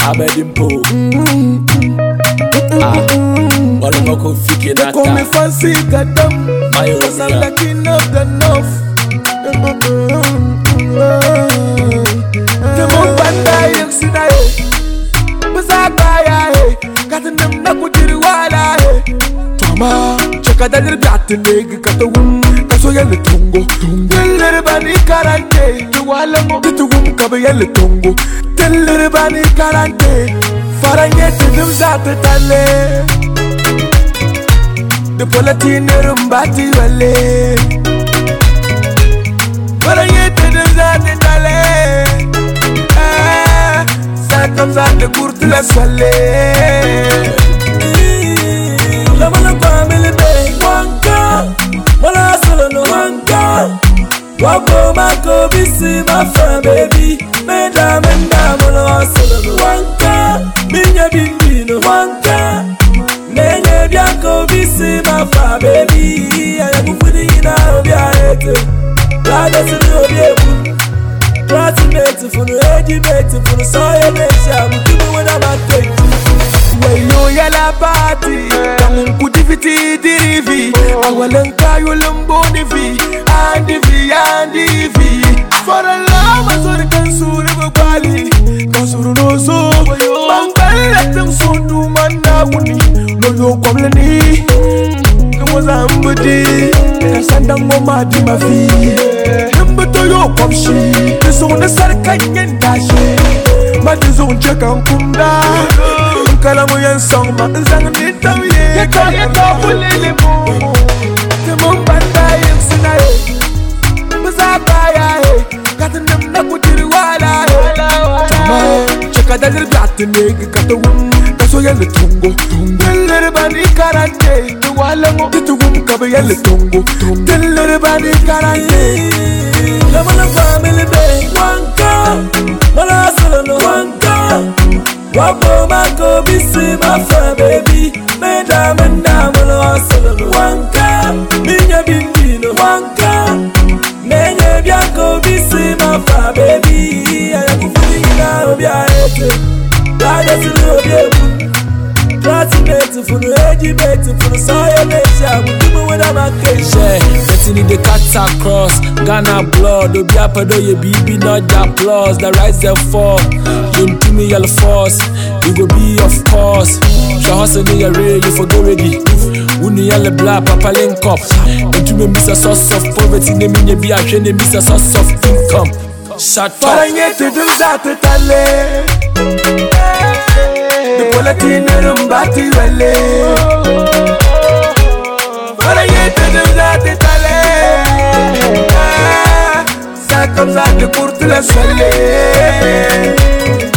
Abedimpo. What am I configuring that? Call me fancy, goddamn. Cause I'm the king of the north. The moon banda yaksina he. Bazakaya he. Katin dem nakutiri wala he. Tama cheka dadir biatin negi katawum. Kaso yale tungo. Tillere bani karante. Tuwala mo bitugum kabe yale tungo. Tillere bani karante. Farangete dem zate tale. The Palatine Rumbati Valley. But I get to the Zatale. Ça comes à de courte la soleil. La mala family day. Wanka. Mala solo no wanka. Wako mako bisi my friend baby. Menda mala solo no wanka. Minya bindi no wanka. Nenye bianco bisi mafa baby. Ayaku fudi ina obi ahete. Lada sini obi ebu. Pratimate funu ejibate funu soye nesha. Mukimu wena mateji. Wayo yala party. Kamun kutifiti dirivi. Awalenka yulumbo nivi. Andivi. For a love azori kansuri bubali. Kansuru noso. Mangale letem sundu manda wuni. Yo komle ni Kamo mbudi Kasanda ngoma di mafi Mbuto yo komshi Teso na sarka nyendashi Matizo uncheka nkunda Nkala mo yan song ma Nzang nitawye Yeka wulele mo Temo mbanda yemsina he Bazabaya he Katinem na kutiri wala he Tama Cheka dadir biatin negi katawum Kaso yale tungo Tillere bani karante Tuwala mo Titugum kabe yale tungo Tillere bani karante La mala family day Wanka Mala solo no wanka Wako mako bisi my friend baby. Menda mala solo no wanka. Minya bindi no wanka. Nenye bianco bisi my friend baby. Ayaku fudi ina obi ahete. Lada sini obi ebu. Pratimate funu ejibate funu soye nesha. Mukimu wena makesha. Getting in the cut across Ghana blood. Obi apedo ye bibi not the applause. The rise and fall. You to me yellow force. You go be of course. Show hustle in your real. You forget ready. Uni yellow black papa link up. And to me miss a source of poverty. Name me be a train. Miss a source of income. Shut up. Farangete dem zate tale. The Palatine Rumbati Valley. Farangete dem zate tale. Ça comme ça de courte la soleil.